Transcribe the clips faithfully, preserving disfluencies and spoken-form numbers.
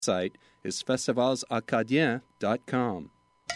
site is festivals acadiens dot com.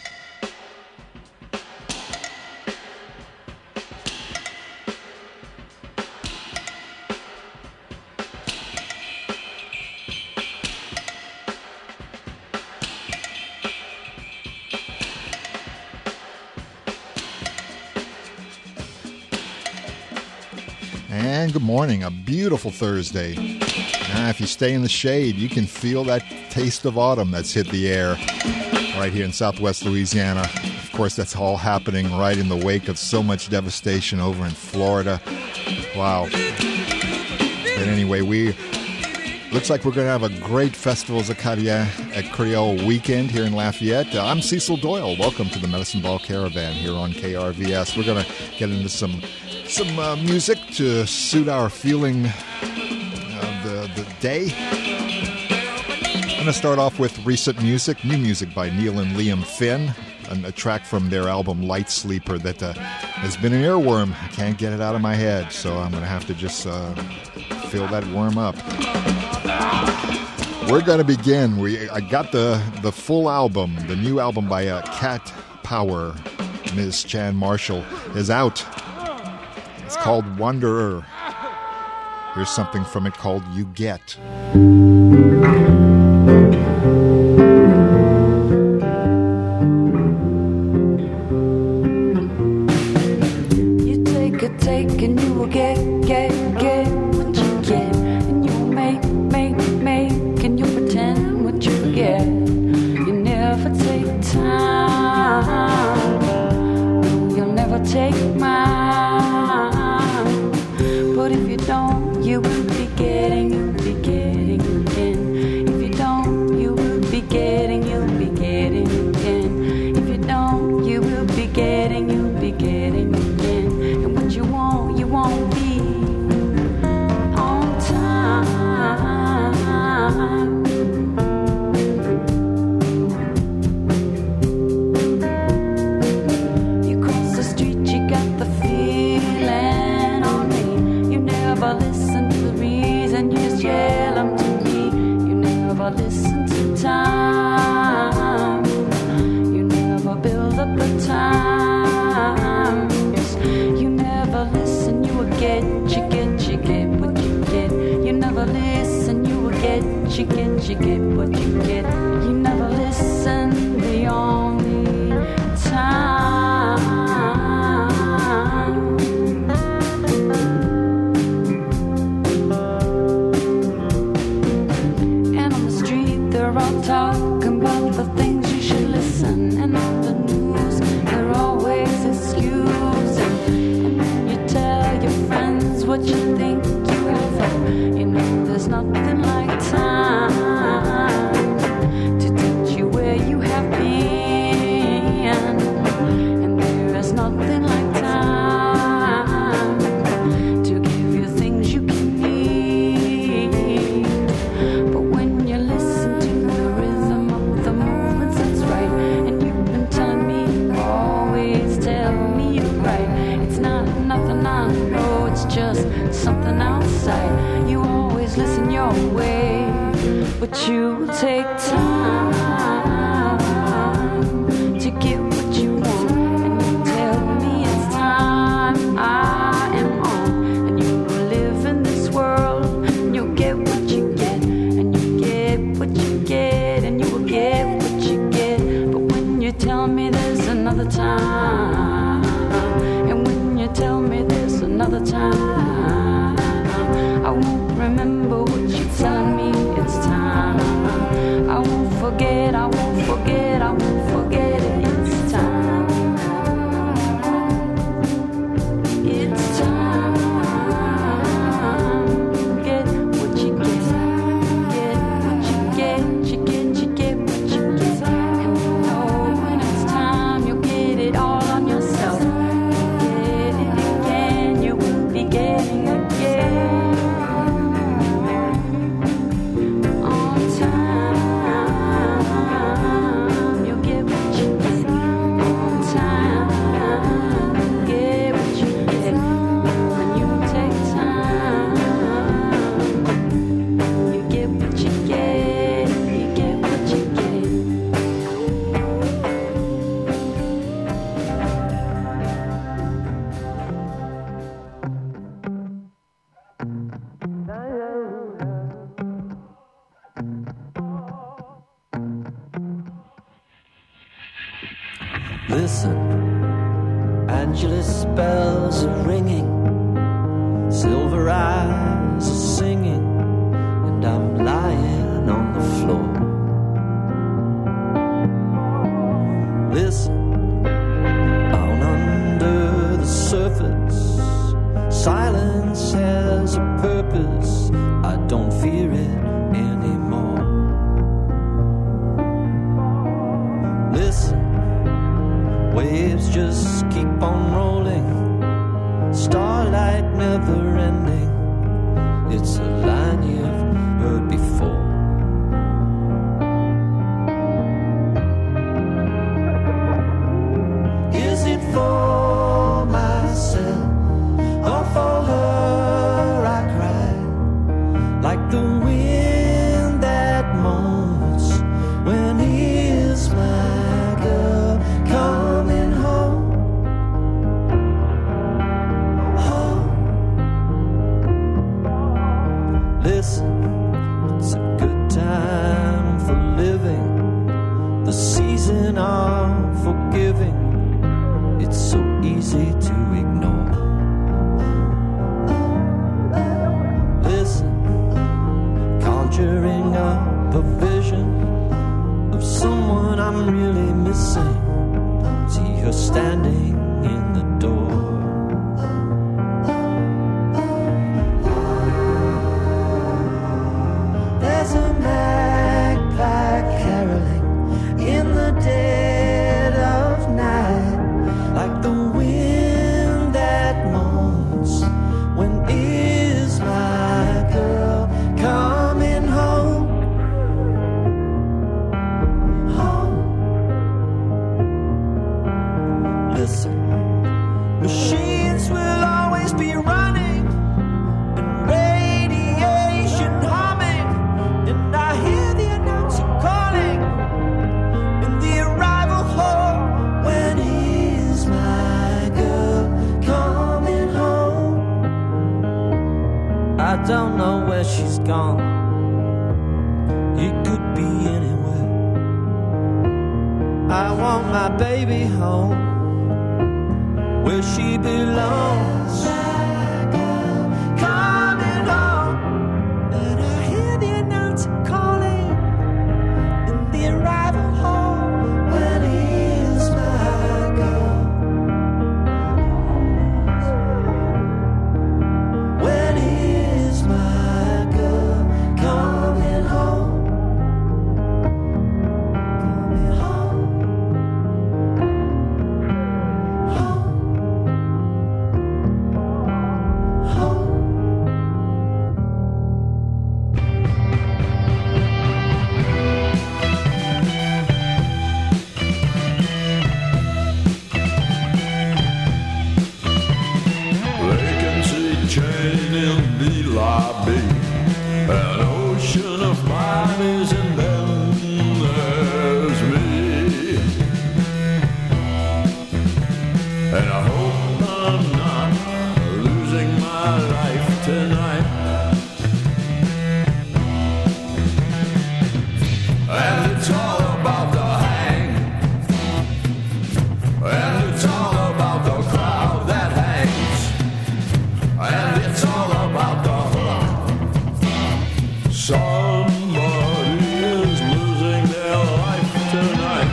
And good morning, a beautiful Thursday. Now, if you stay in the shade, you can feel that taste of autumn that's hit the air right here in southwest Louisiana. Of course, that's all happening right in the wake of so much devastation over in Florida. Wow. But anyway, we looks like we're going to have a great Festivals Acadiens at Creole weekend here in Lafayette. Uh, I'm Cecil Doyle. Welcome to the Medicine Ball Caravan here on K R V S. We're going to get into some some uh, music to suit our feeling of the, the day. I'm going to start off with recent music, new music by Neil and Liam Finn, a, a track from their album Light Sleeper that uh, has been an earworm. I can't get it out of my head, so I'm going to have to just uh, fill that worm up. We're going to begin. We I got the, the full album, the new album by uh, Cat Power. Miz Chan Marshall is out. It's called Wanderer. Here's something from it called You Get. You take a take and you will get, get, get what you get. And you will make, make, make, and you'll pretend what you forget. You never take time. You'll never take mine. But if you don't, you will be getting, you'll be getting again. If you don't, you will be getting, you'll be getting again. If you don't, you will be getting, you'll be getting again. And what you want, you won't be on time. You cross the street, you got the feeling on me. You never listen to the reason, you just yell them to me. You never listen to time. You never build up the times. You never listen, you will get, you get, you get what you get. You never listen, you will get, you get, you get what you get. You never listen, the only time. And on the street they're all talking about the things you should listen. And on the news they're always excusing. And when you tell your friends what you think you have thought, you know there's nothing like time to teach you where you have been. And there is nothing like time to give you things you can need. But when you listen to the rhythm of the movements, that's right. And you've been telling me, always tell me you're right. It's not nothing I know, it's just something outside. You always listen your way, but you take time to get what you want. And you tell me it's time I am on. And you will live in this world, and you'll get what you get. And you get what you get, and you will get what you get. But when you tell me there's another time, and when you tell me there's another time, I won't remember what you're telling me it's time. I won't forget, I Listen, Angelus bells are ringing, silver eyes are singing, and I'm lying on the floor. Listen, on under the surface, silence has a purpose. I don't fear it anymore. Listen, waves just keep on rolling, starlight never ending. It's a line you've heard before. Is it for myself or for her I cry, like the wind that moans when is my girl coming home? Home. Listen, it's a good time for living, the season of forgiving. It's so easy to ignore. Listen, conjuring up a vision of someone I'm really missing. See her standing in the door. There's a magpie caroling in the dead of night, like the wind that moans when is my girl coming home? Home. Listen, machines will always be running and radiation humming, and I hear the announcer calling in the arrival hall. When is my girl coming home? I don't know where she's gone. It could be anywhere. I want my baby home, where she belongs. My girl coming home, and I hear the announcer calling in the arrival hall. When is my girl? When is my girl coming home? Coming home. Home. Home. Vacancy chain in the lobby, an ocean of bodies, and then there's me. And I hope I'm not losing my life tonight. And it's all about the hang, and it's all about the crowd that hangs, and it's all about the hook. Somebody is losing their life tonight.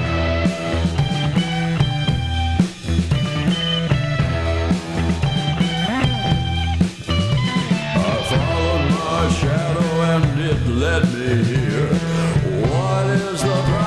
I followed my shadow and it led me here. What is the problem?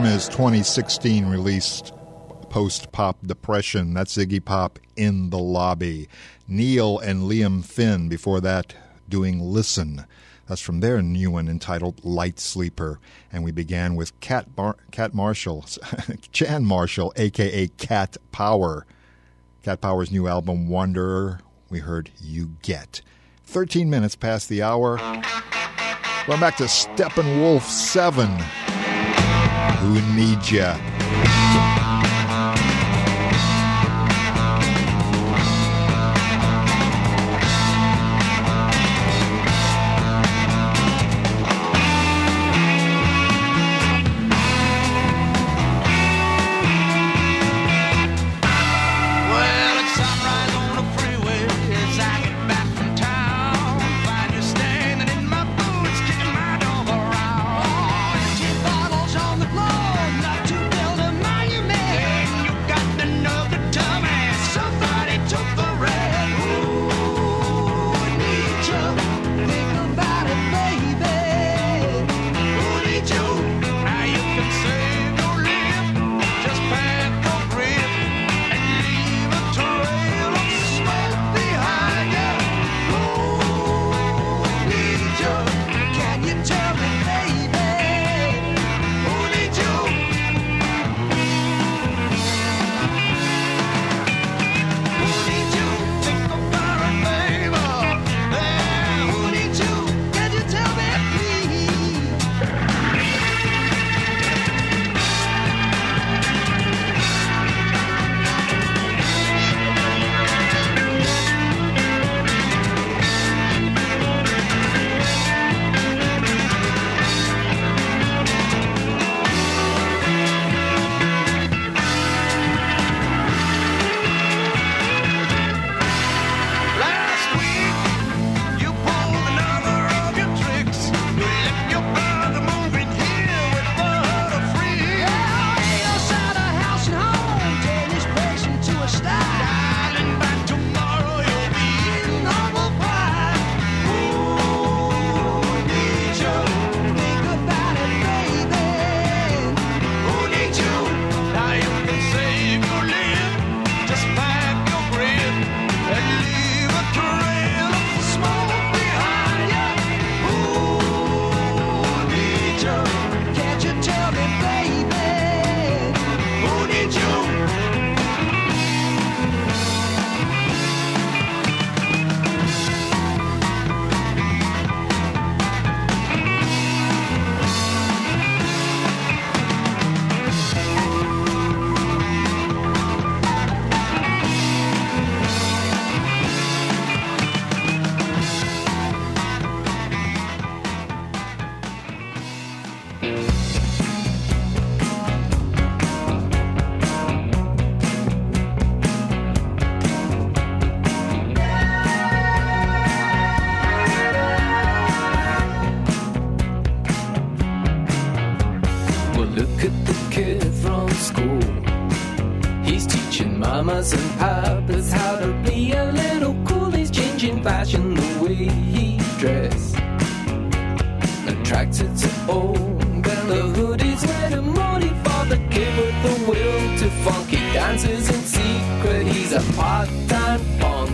from his twenty sixteen released post-pop depression. That's Iggy Pop, In the Lobby. Neil and Liam Finn before that doing Listen. That's from their new one entitled Light Sleeper. And we began with Cat, Bar- Cat Marshall, Jan Marshall, a k a. Cat Power. Cat Power's new album, Wanderer, we heard You Get. thirteen minutes past the hour. Going back to Steppenwolf seven. Who Needs Ya? mamas and papas how to be a little cool. He's changing fashion the way he dress. Attracted to old and the hoodies where the moody for the kid with the will to funky dances in secret. He's a part-time punk.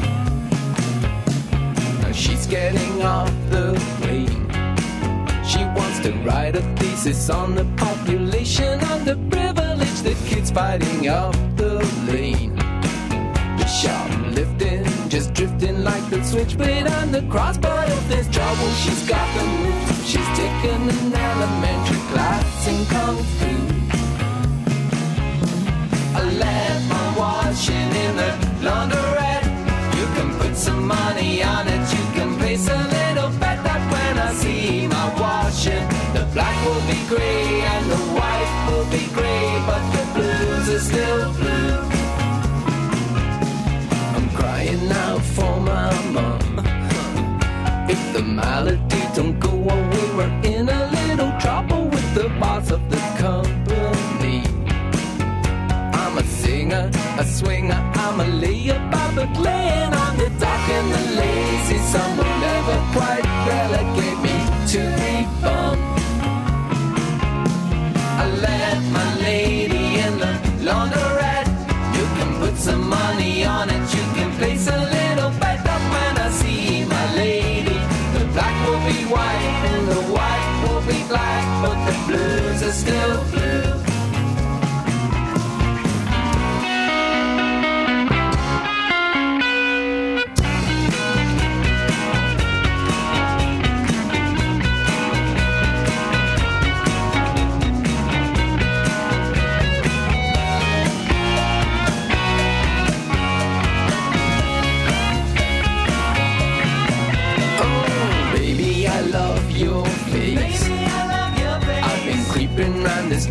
Now she's getting off the plane. She wants to write a thesis on the population and the privilege the kids fighting up the lane. The shoplifting, just drifting like the switchblade and the crossbar. If there's trouble, she's got the move. She's taken an elementary class in Kung Fu. I left my washing in the laundrette. You can put some money on it. You can place a little bet that when I see my washing, the black will be grey and the white will be grey, but the blues are still blue. I'm crying out for my mom. If the malady don't go away, we're in a little trouble with the boss of the company. I'm a singer, a swinger, I'm a layabouts, but laying on the dock and the lazy sun will never quite relegate me to the bum. I lay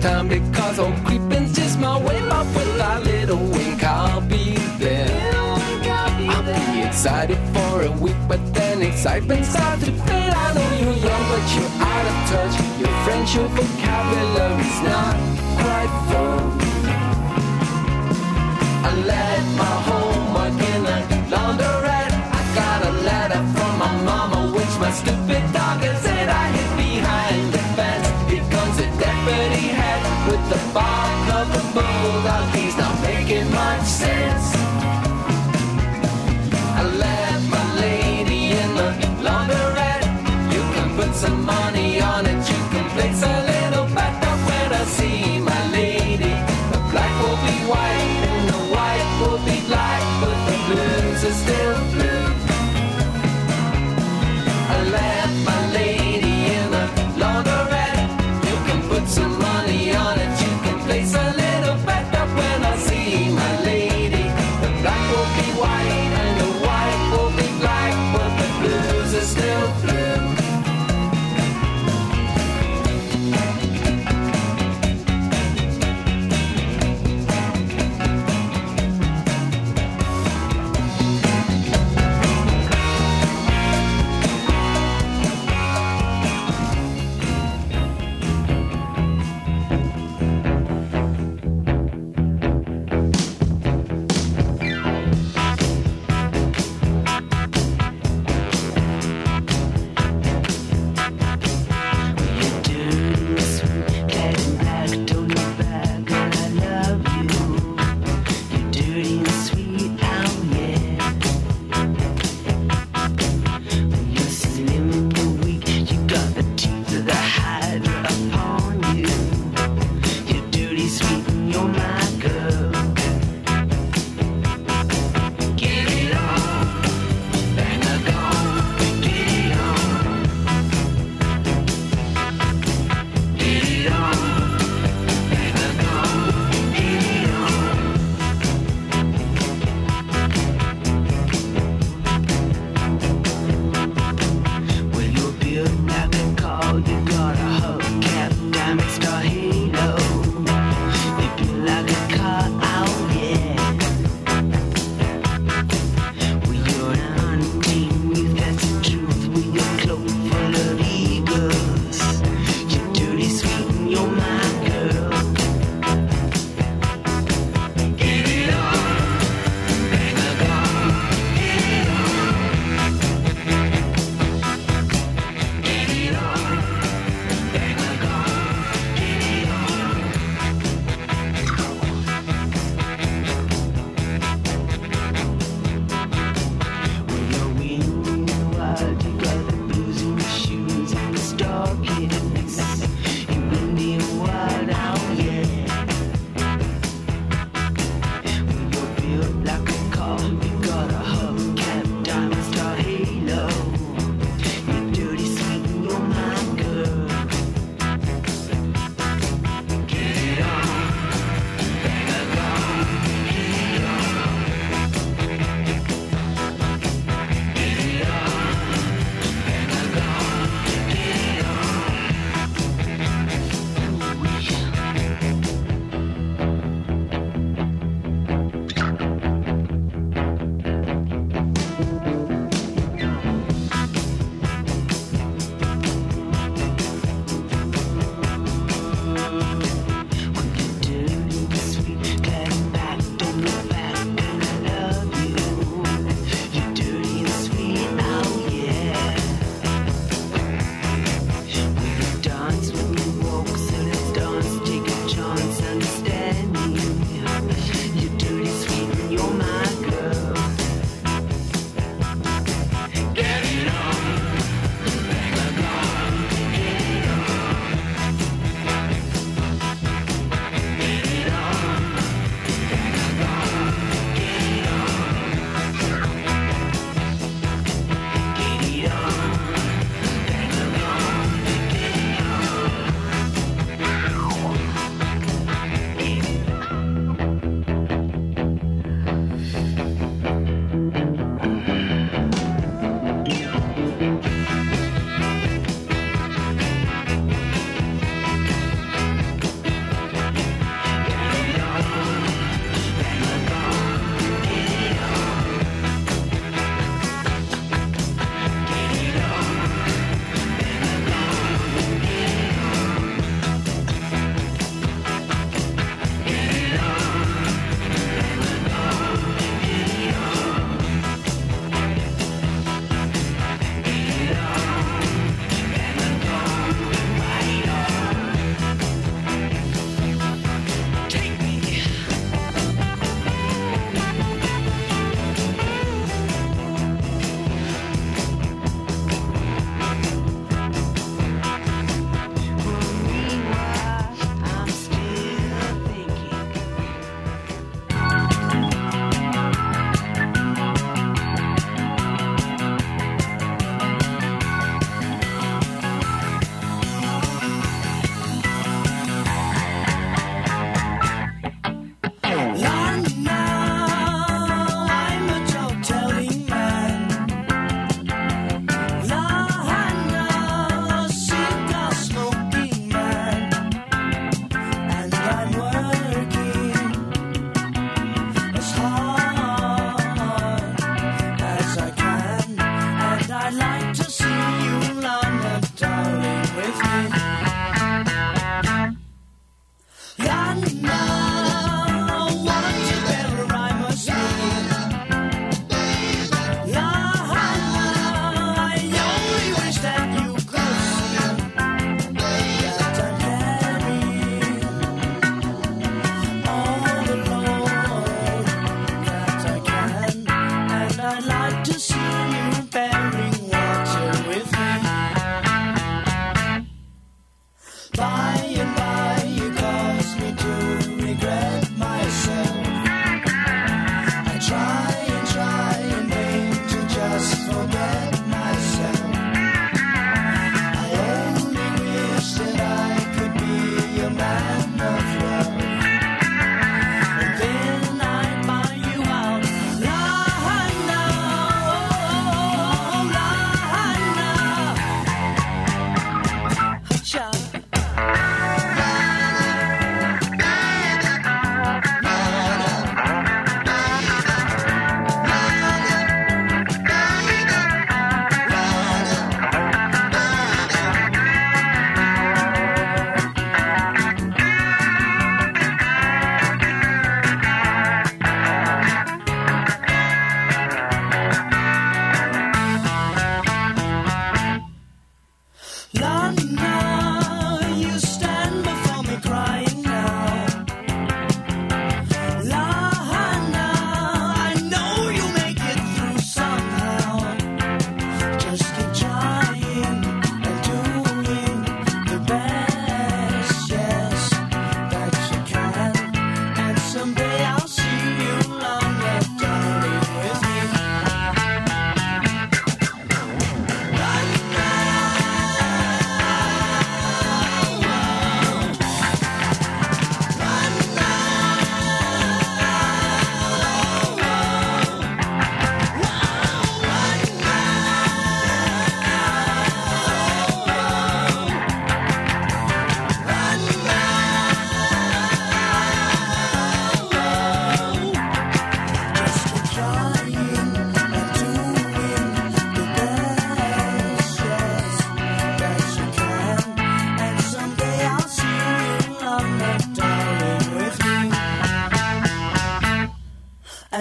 time because old creeping's just my way up with that little wink. I'll be there. I'll be excited for a week, but then excitement starts to fade. I know you're young, but you're out of touch. Your French, your vocabulary's not quite full. I left my homework in a laundrette. I got a letter from my mama, which my stupid dog had said I hid behind the fence. Here comes a deputy head with the bark of a bulldog. He's not making much sense. I left my lady in the laundrette. You can put some money on it. You can place a little bet up when I see my lady. The black will be white and the white will be black, but the blues are still blue. I left my lady in the laundrette. You can put some money on it. You can place a little bet up when I see my lady. The black will be white and the white will be black, but the blues are still blue.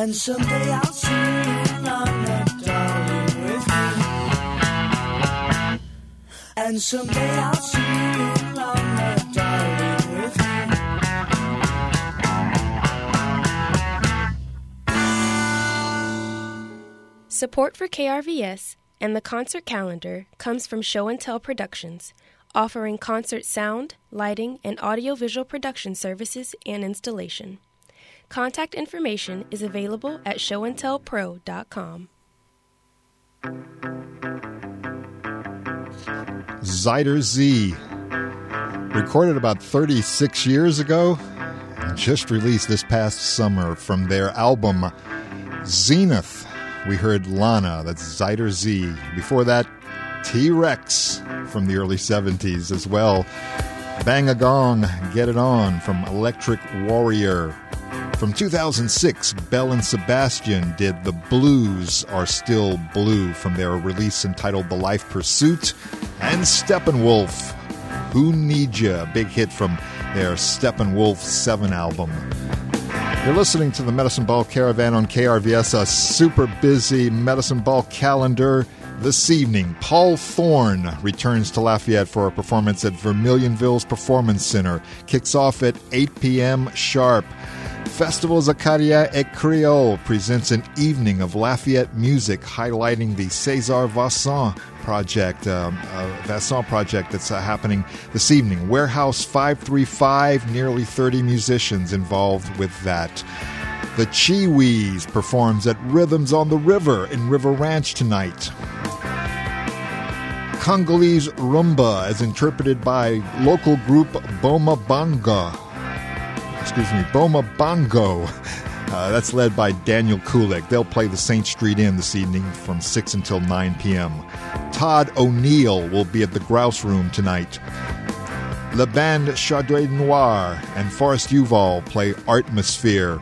And someday I'll see you along that dolly with me. And someday I'll see you along that dolly with me. Support for K R V S and the concert calendar comes from Show and Tell Productions, offering concert sound, lighting, and audiovisual production services and installation. Contact information is available at show and tell pro dot com. Zyder Z, recorded about thirty-six years ago and just released this past summer from their album Zenith. We heard Lana, that's Zyder Z. Before that, T-Rex from the early seventies as well. Bang a Gong, Get It On from Electric Warrior. From two thousand six, Belle and Sebastian did The Blues Are Still Blue from their release entitled The Life Pursuit. And Steppenwolf, Who Need Ya, a big hit from their Steppenwolf seven album. You're listening to the Medicine Ball Caravan on K R V S, a super busy Medicine Ball calendar. This evening, Paul Thorne returns to Lafayette for a performance at Vermilionville's Performance Center. Kicks off at eight p.m. sharp. Festivals Acadia et Creole presents an evening of Lafayette music highlighting the César Vasson project, um, uh, Vasson project that's uh, happening this evening. Warehouse five three five, nearly thirty musicians involved with that. The Chiwis performs at Rhythms on the River in River Ranch tonight. Congolese rumba is interpreted by local group Boma Banga. Excuse me, Boma Bongo. Uh, that's led by Daniel Kulik. They'll play the Saint Street Inn this evening from six until nine p.m. Todd O'Neill will be at the Grouse Room tonight. La Bande Chardonnay Noir and Forrest Uval play Artmosphere.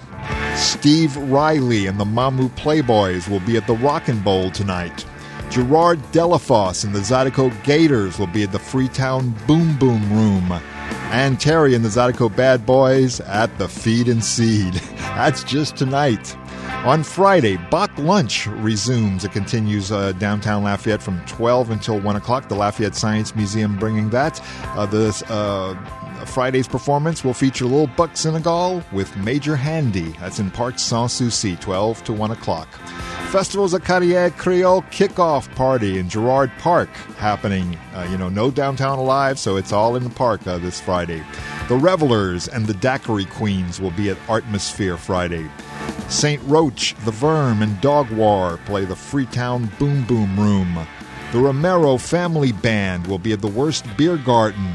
Steve Riley and the Mamu Playboys will be at the Rockin' Bowl tonight. Gerard Delafosse and the Zydeco Gators will be at the Freetown Boom Boom Room. And Terry and the Zydeco Bad Boys at the Feed and Seed. That's just tonight. On Friday, Bach Lunch resumes. It continues uh, downtown Lafayette from twelve until one o'clock. The Lafayette Science Museum bringing that. Uh, this uh, Friday's performance will feature Lil Buck Senegal with Major Handy. That's in Parc Sans Souci, twelve to one o'clock. Festivals Acadia Creole kickoff party in Girard Park happening. Uh, you know, no downtown alive, so it's all in the park uh, this Friday. The Revelers and the Daiquiri Queens will be at Artmosphere Friday. Saint Roach, The Verm, and Dog War play the Freetown Boom Boom Room. The Romero Family Band will be at the Worst Beer Garden.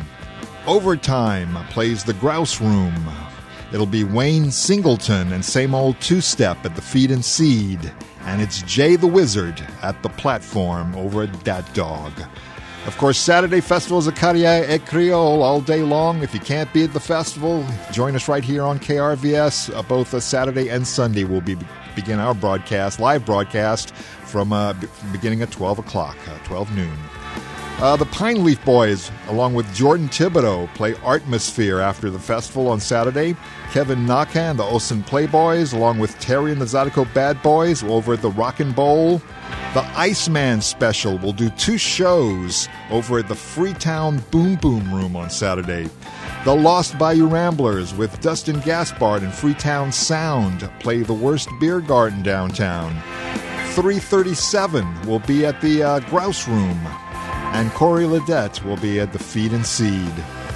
Overtime plays the Grouse Room. It'll be Wayne Singleton and Same Old Two-Step at the Feed and Seed. And it's Jay the Wizard at the Platform over at Dat Dog. Of course, Saturday Festivals Acadia et Creole all day long. If you can't be at the festival, join us right here on K R V S. Uh, both uh, Saturday and Sunday we'll be begin our broadcast, live broadcast, from uh, b- beginning at twelve o'clock, uh, twelve noon. Uh, the Pine Leaf Boys, along with Jordan Thibodeau, play Artmosphere after the festival on Saturday. Kevin Naka and the Olsen Playboys, along with Terry and the Zydeco Bad Boys, over at the Rockin' Bowl. The Iceman Special will do two shows over at the Freetown Boom Boom Room on Saturday. The Lost Bayou Ramblers with Dustin Gaspard and Freetown Sound play the Worst Beer Garden downtown. three thirty-seven will be at the uh, Grouse Room. And Corey Ledette will be at the Feed and Seed.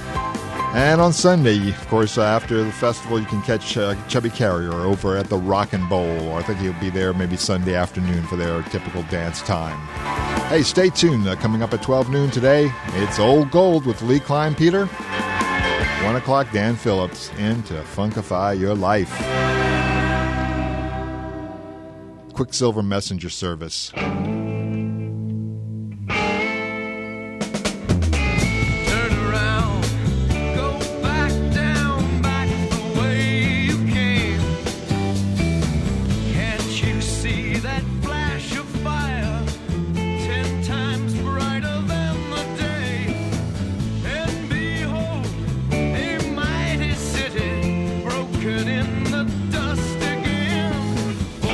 And on Sunday, of course, uh, after the festival, you can catch uh, Chubby Carrier over at the Rockin' Bowl. I think he'll be there maybe Sunday afternoon for their typical dance time. Hey, stay tuned. Uh, coming up at twelve noon today, it's Old Gold with Lee Klein Peter. one o'clock, Dan Phillips in to Funkify Your Life. Quicksilver Messenger Service. In the dust again.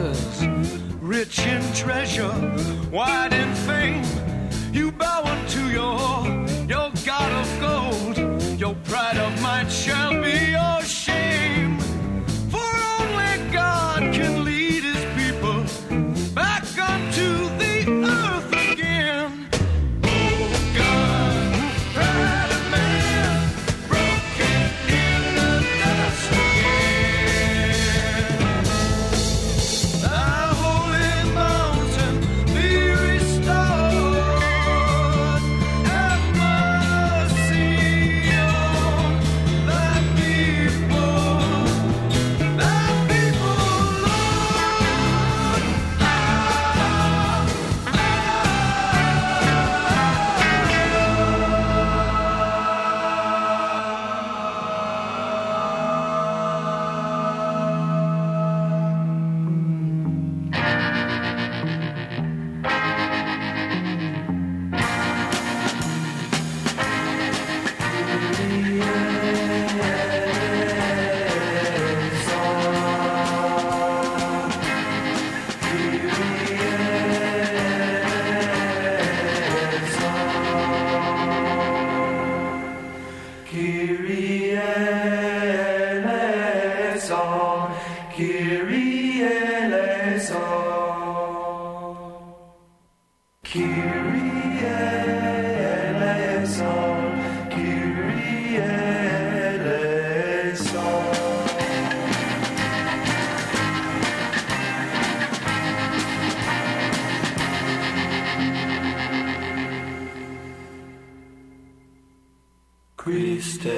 daughters, rich in treasure, wide in fame. You bow unto your, your God of gold. Your pride of might shall be your shame. For only God can lead his people back unto the earth again. Oh God, pride of man, broken in the dust again. Thy holy mountain be restored. Have mercy on thy people, thy people, Lord. Ah, Kyrie eleison, Kyrie eleison, Kyrie eleison, Kyrie eleison. Christe.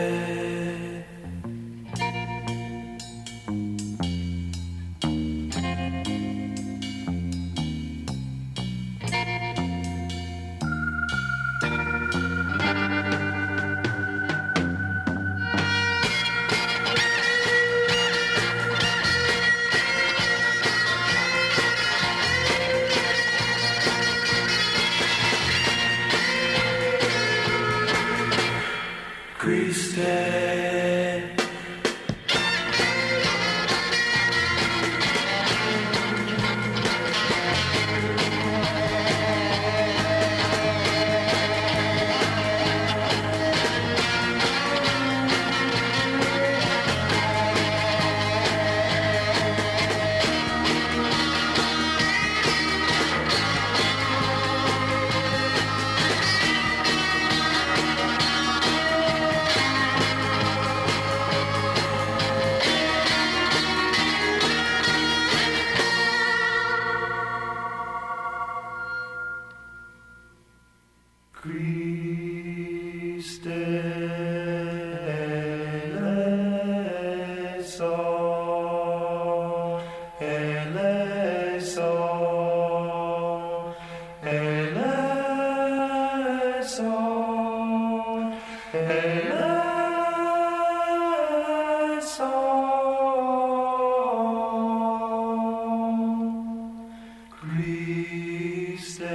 Christe. Christe eleison, eleison, eleison, eleison, Christe.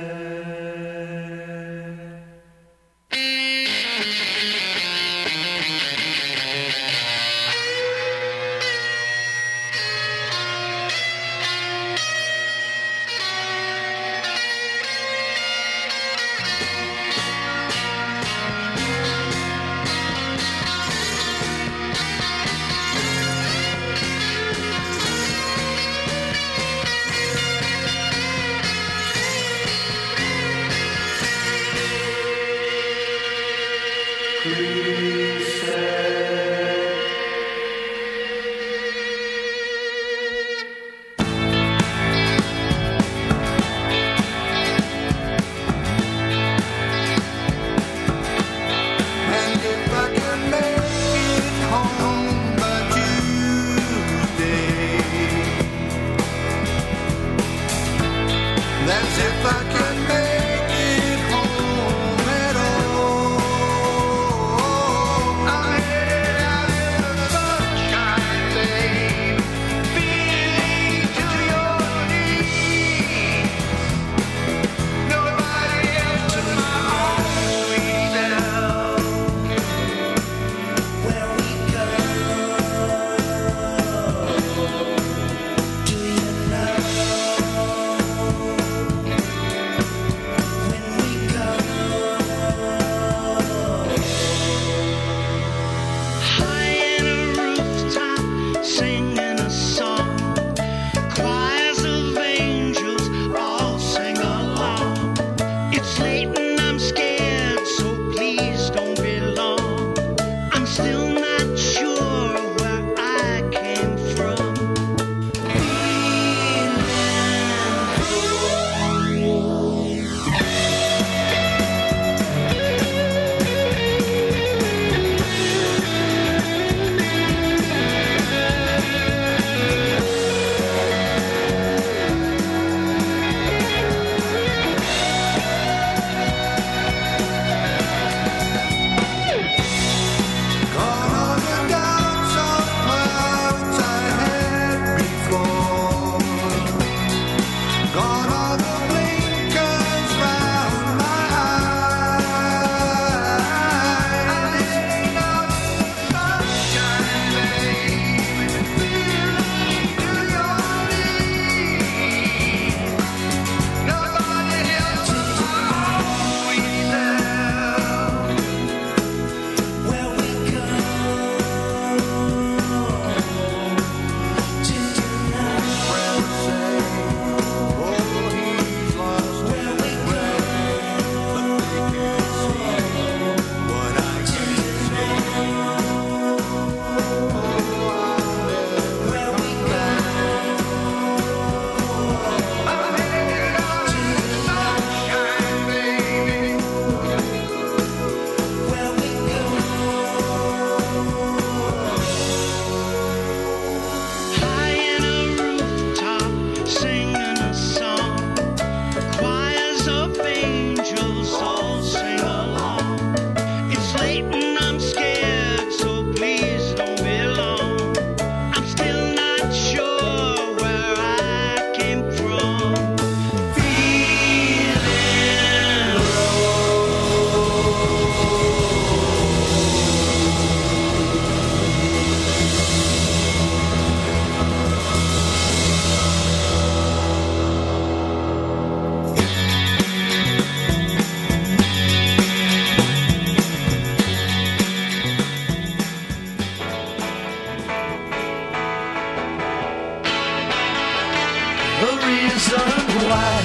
reason why.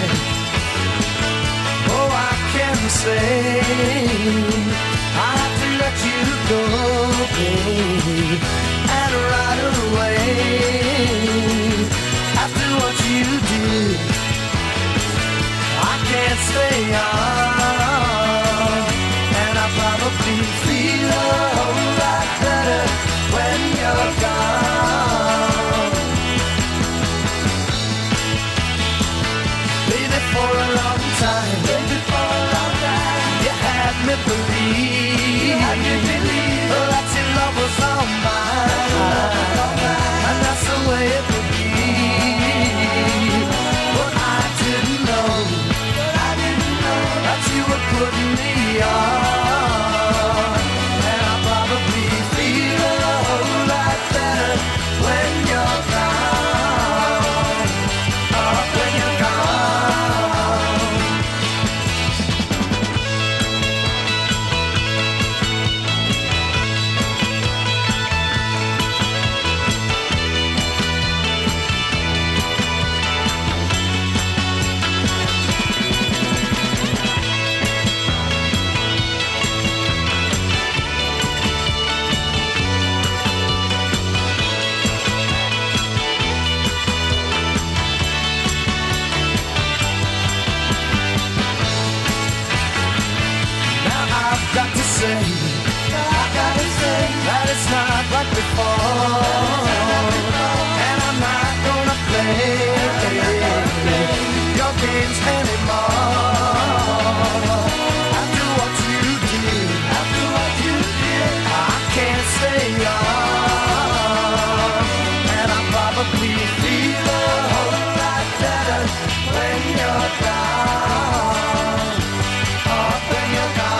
Oh, I can say I have to let you go, babe, and right away. After what you did, I can't stay on, and I probably feel a whole lot better when you're gone. Baby, for a long time, baby, for a long time, you had me believe, you had me believe that your love was all mine, and that's the way it would be. But I didn't know, I didn't know that you were putting me on, and I probably feel a whole lot better when you're gone. Oh, when you're gone. Got to say, I gotta say that it's not like before, and I'm not gonna play your games anymore. After what you did, after what you did, I can't stay on, and I probably feel a whole lot better when you're gone. Oh, when you're gone.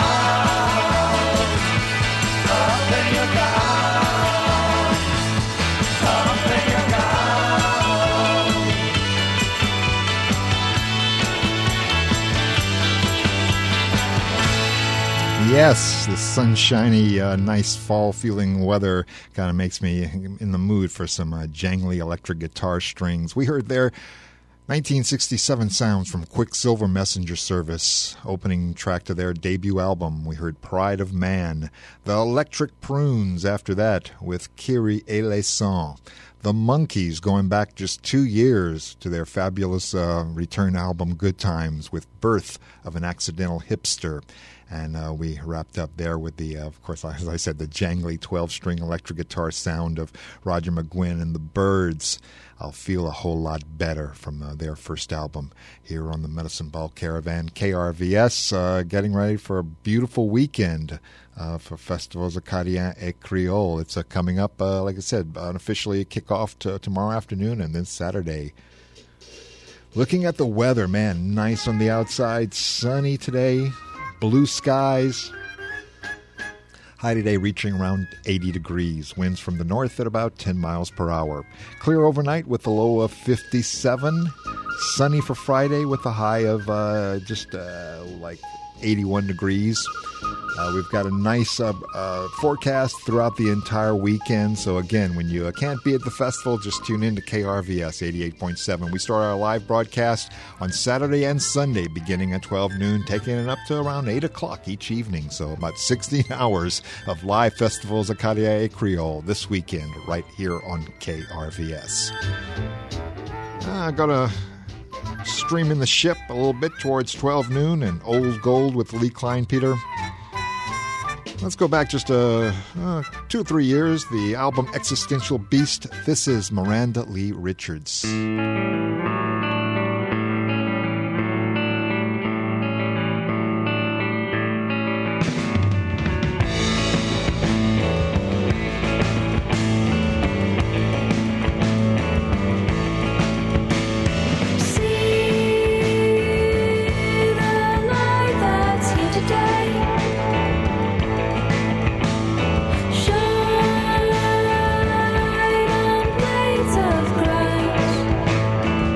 Yes, the sunshiny, uh, nice fall-feeling weather kind of makes me in the mood for some uh, jangly electric guitar strings. We heard there nineteen sixty-seven sounds from Quicksilver Messenger Service, opening track to their debut album. We heard Pride of Man. The Electric Prunes after that with Kyrie et les Sons. The Monkees going back just two years to their fabulous uh, return album Good Times with Birth of an Accidental Hipster. And uh, we wrapped up there with the, uh, of course, as I said, the jangly twelve-string electric guitar sound of Roger McGuinn and the Byrds. I'll Feel a Whole Lot Better from uh, their first album here on the Medicine Ball Caravan. K R V S uh, getting ready for a beautiful weekend uh, for Festivals Acadien et Creole. It's uh, coming up, uh, like I said, unofficially kick off to, tomorrow afternoon and then Saturday. Looking at the weather, man, nice on the outside, sunny today. Blue skies. High today reaching around eighty degrees. Winds from the north at about ten miles per hour. Clear overnight with a low of fifty-seven. Sunny for Friday with a high of uh, just uh, like eighty-one degrees. Uh, we've got a nice uh, uh, forecast throughout the entire weekend. So again, when you uh, can't be at the festival, just tune in to K R V S eighty-eight point seven. We start our live broadcast on Saturday and Sunday beginning at twelve noon, taking it up to around eight o'clock each evening. So about sixteen hours of live Festivals Acadien et Creole this weekend right here on K R V S. I got to stream in the ship a little bit towards twelve noon and Old Gold with Lee Klein Peter. Let's go back just uh, uh, two or three years. The album Existential Beast. This is Miranda Lee Richards. Shine on blades of grass.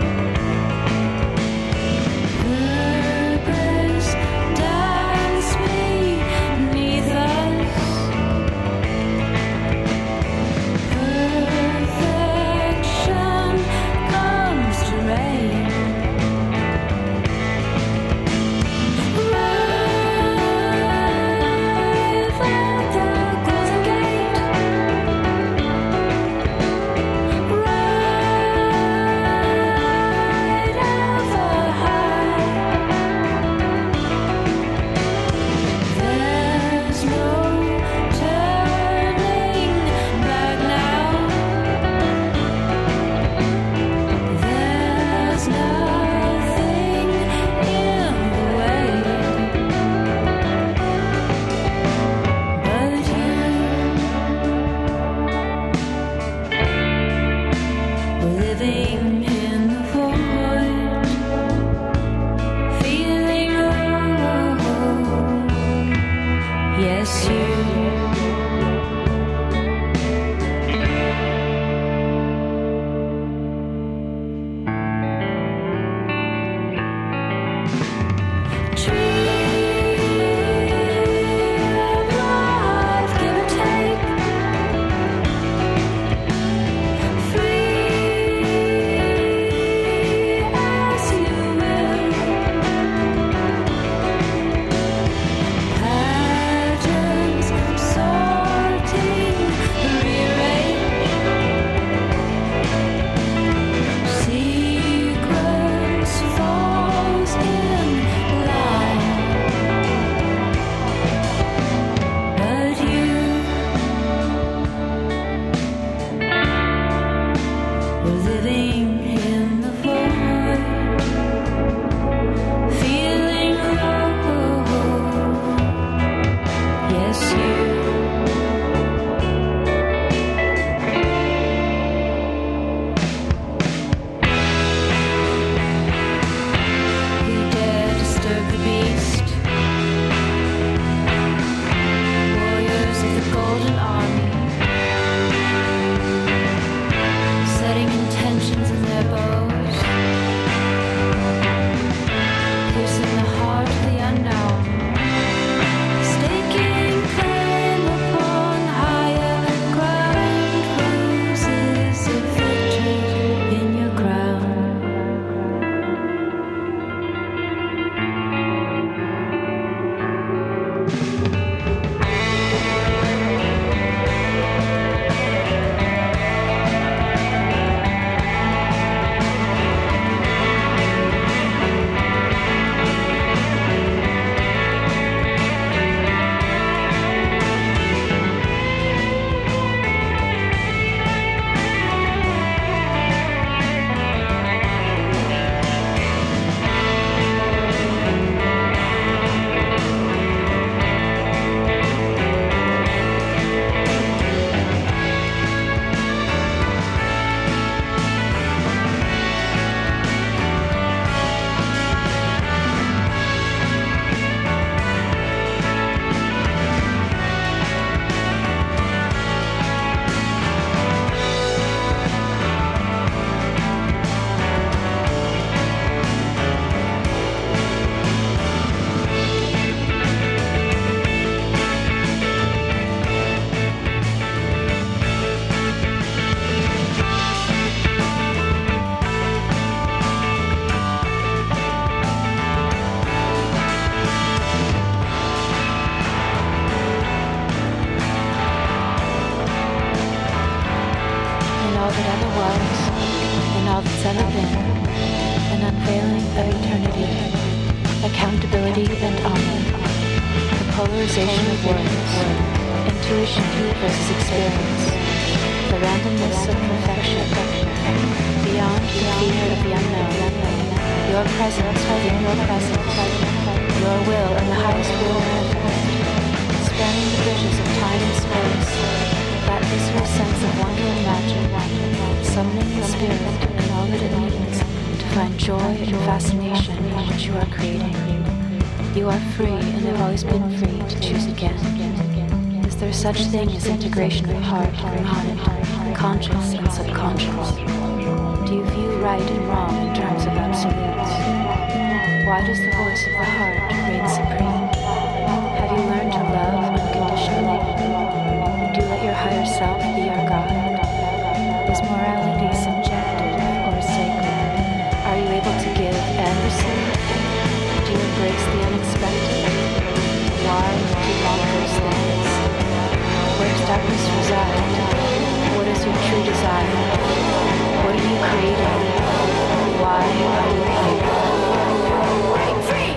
that ever was, and all that's ever been, an unveiling of eternity, accountability and honor, the polarization of words, intuition versus experience, the randomness of perfection, beyond the fear of the unknown, your presence within your presence, your will and the highest will manifest, spanning the bridges of time and space, that visceral sense of wonder and magic, summoning the spirit and all that it needs to find joy and fascination in what you are creating. You are free and have always been free to choose again. Is there such thing as integration of heart and mind, conscious and subconscious? Do you view right and wrong in terms of absolutes? Why does the voice of the heart reign supreme? Have you learned to love unconditionally? Do you let your higher self be your guide? Is morality subjective or sacred? Are you able to give and receive? Do you embrace the unexpected? Why do you want those things? Where does darkness reside? What is your true desire? What are you creating? Why are you here? Break free!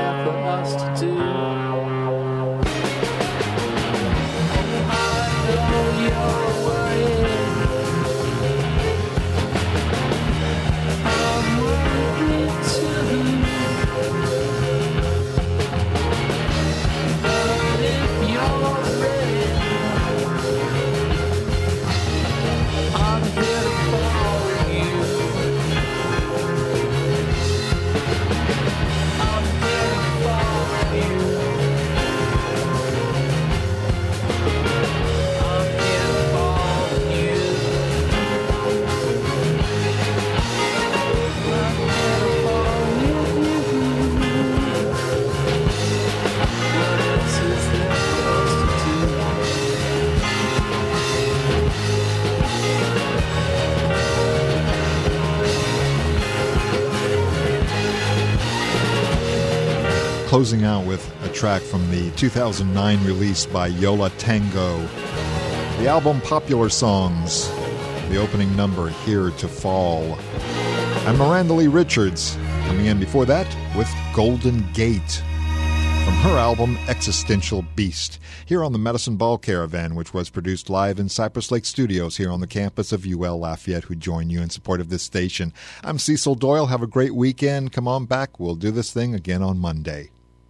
there for us to do? I know you're worried. I'm worried too. But if you're ready, I'm here to fall with you. I'm here to fall with you. I'm here to fall with you. I'm here to fall with you. What else is there for us to do? Closing out with a track from the two thousand nine release by Yola Tango. The album Popular Songs. The opening number, Here to Fall. And Miranda Lee Richards coming in before that with Golden Gate from her album Existential Beast, here on the Medicine Ball Caravan, which was produced live in Cypress Lake Studios here on the campus of U L Lafayette, who join you in support of this station. I'm Cecil Doyle. Have a great weekend. Come on back. We'll do this thing again on Monday.